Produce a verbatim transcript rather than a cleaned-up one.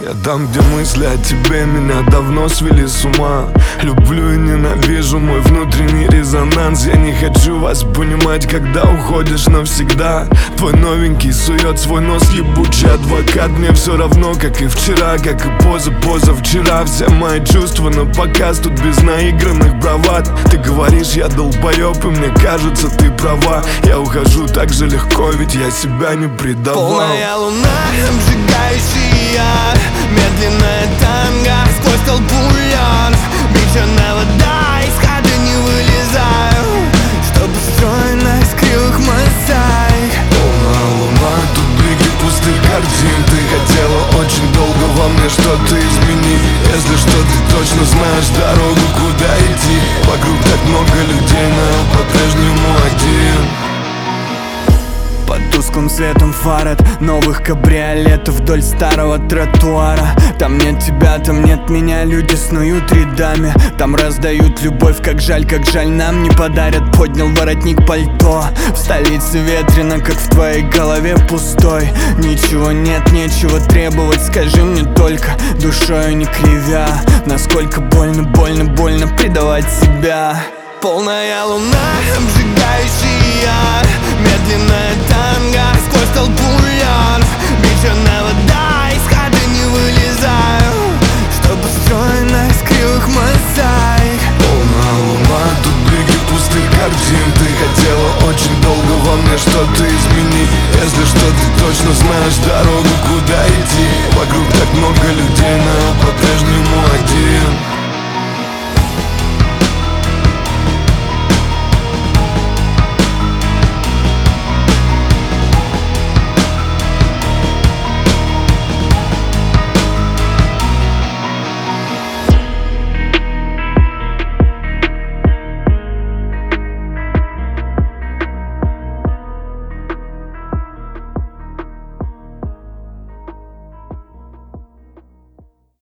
Я там, где мысли о тебе меня давно свели с ума. Люблю и ненавижу мой внутренний резонанс. Я не хочу вас понимать, когда уходишь навсегда. Твой новенький сует свой нос, ебучий адвокат. Мне все равно, как и вчера, как и поза-позавчера. Все мои чувства на показ, тут без наигранных бравад. Ты говоришь, я долбоеб, и мне кажется, ты права. Я ухожу так же легко, ведь я себя не предавал. Полная луна, обжигающий яр, медленная танго сквозь толпу льдов. Бичная вода, из хаты не вылезаю, что построено из кривых мозаик. Полная луна, тут беги пустых картин. Ты хотела очень долго во мне что-то изменить. Если что, ты точно знаешь дорогу, куда идти. Вокруг так много людей, но я по-прежнему один. Под тусклым светом фар от новых кабриолетов вдоль старого тротуара. Там нет тебя, там нет меня, люди снуют рядами. Там раздают любовь, как жаль, как жаль нам не подарят. Поднял воротник пальто, в столице ветрено, как в твоей голове пустой. Ничего нет, нечего требовать, скажи мне только, душою не кривя, насколько больно, больно, больно предавать себя. Полная луна, обжигающий яр, медленная танго сквозь толпу льдов. Бичная вода, из хаты не вылезаю, что построено из кривых мозаик. Полная луна, тут беги пустых картин. Ты хотела очень долго во мне что-то изменить. Если что, ты точно знаешь, да